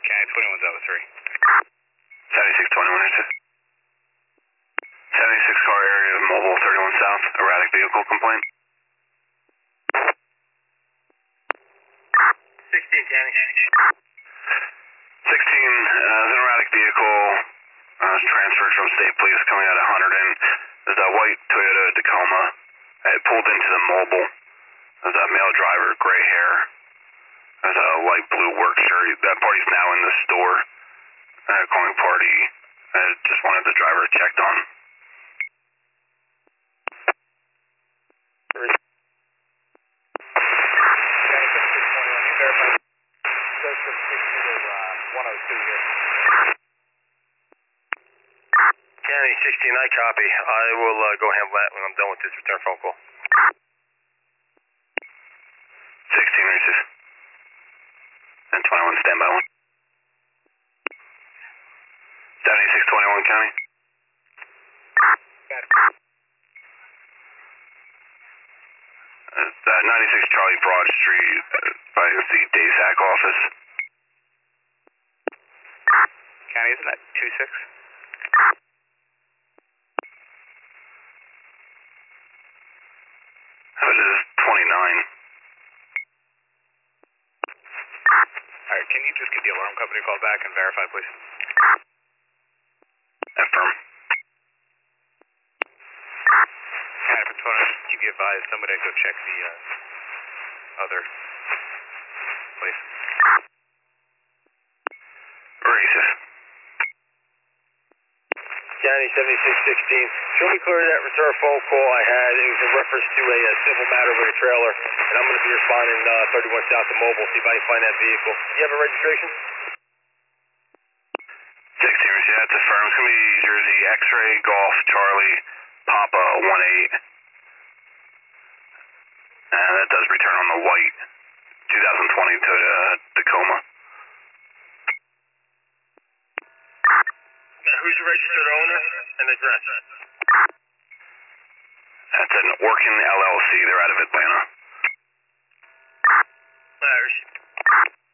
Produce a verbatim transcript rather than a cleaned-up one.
Okay, twenty-one's out of three. seventy-six twenty-one, is it? seventy-six car area, mobile thirty-one south, erratic vehicle complaint. sixteen, County. sixteen, uh, is an erratic vehicle, uh, is transferred from state police coming out of Hunterdon. There's a white Toyota Tacoma. It pulled into the mobile. There's a male driver, gray hair. There's a light blue work shirt. That party's now in the store. Uh, calling party. I just wanted the driver checked on. County sixteen, I copy. I will uh, go handle that when I'm done with this return phone call. sixteen reaches. And twenty-one, standby one. seventy-six twenty-one, County. Got it. Uh, ninety-six Charlie Broad Street, uh, by the D A S A C office. County, isn't that two six? That is twenty-nine. Alright, can you just get the alarm company call back and verify, please? Affirm. County, for twenty, you be advised somebody go check the uh, other place. Racist. County seventy-six sixteen. Show me clear that return phone call I had. It was in reference to a, a civil matter with a trailer, and I'm going to be responding uh, thirty-one South to Mobile, see if I can find that vehicle. Do you have a registration? sixteen, yeah, that's affirmed. It's going to be Jersey X-Ray Golf Charlie Papa one eight. And that does return on the white twenty twenty Toyota Tacoma. Now, who's the registered owner and address? That's an Orkin L L C. They're out of Atlanta. Irish.